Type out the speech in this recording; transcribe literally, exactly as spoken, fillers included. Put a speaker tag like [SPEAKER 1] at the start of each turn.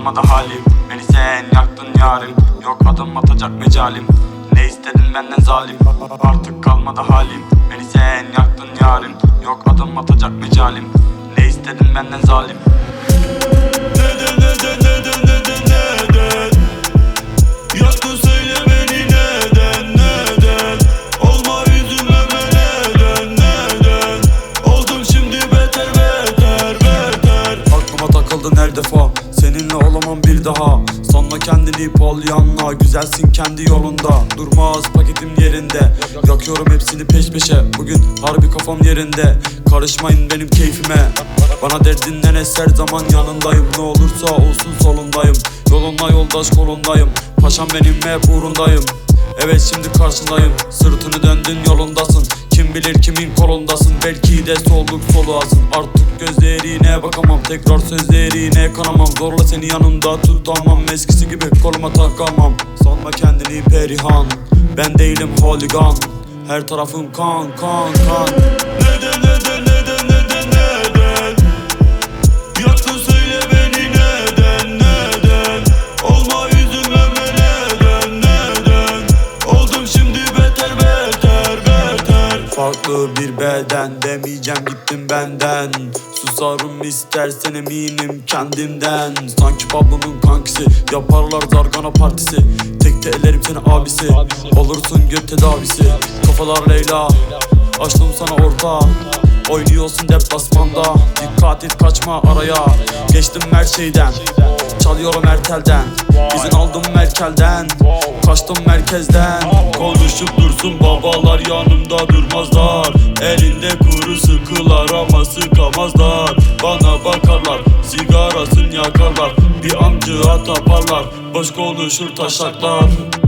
[SPEAKER 1] kalmadı halim. Beni sen yaktın yarim, yok adım atacak mecalim. Ne istedin benden zalim, artık kalmadı halim. Beni sen yaktın yarim, yok adım atacak mecalim. Ne istedin benden zalim.
[SPEAKER 2] Neden neden neden neden neden yaktın söyle beni neden neden olma üzülmeme neden neden oldum şimdi beter beter beter.
[SPEAKER 3] Aklıma takıldın her defa, seninle olamam bir daha. Sanma kendini polyanla, güzelsin kendi yolunda. Durmaz paketim yerinde, yakıyorum hepsini peş peşe. Bugün harbi kafam yerinde, karışmayın benim keyfime. Bana derdinden eser zaman yanındayım. Ne olursa olsun solundayım, yolunla yoldaş kolundayım. Paşam benim hep uğrundayım. Evet şimdi karşındayım, sırtını döndün yolundasın. Kim bilir kimin kolundasın, belki de soluk soluğasın. Artık gözlerine bakamam, tekrar sözlerine kanamam. Zorla seni yanımda tutamam, eskisi gibi koluma takamam. Sanma kendini perihan, ben değilim holigan. Her tarafım kan kan kan.
[SPEAKER 2] Neden neden neden neden neden yaktın söyle beni neden neden olma üzülmeme neden neden oldum şimdi beter beter beter.
[SPEAKER 3] Farklı bir beden demeyeceğim, gittim benden. Susarım istersen eminim kendimden. Sanki Pablo'nun kankisi, yaparlar zargana partisi. Tekte ellerim seni abisi, olursun göt tedavisi. Kafalar Leyla, açtım sana orta. Oynuyorsun deplasmanda, dikkat et kaçma araya. Geçtim her şeyden, çalıyorum her telden. İzin aldım Merkel'den, kaçtım merkezden. Konuşup dursun babalar, yanımda durmazlar. Elinde kuru sıkılar ama sıkamazlar. Bana bakarlar, sigarasını yakarlar. Bir amcığa taparlar, boş konuşur taşaklar.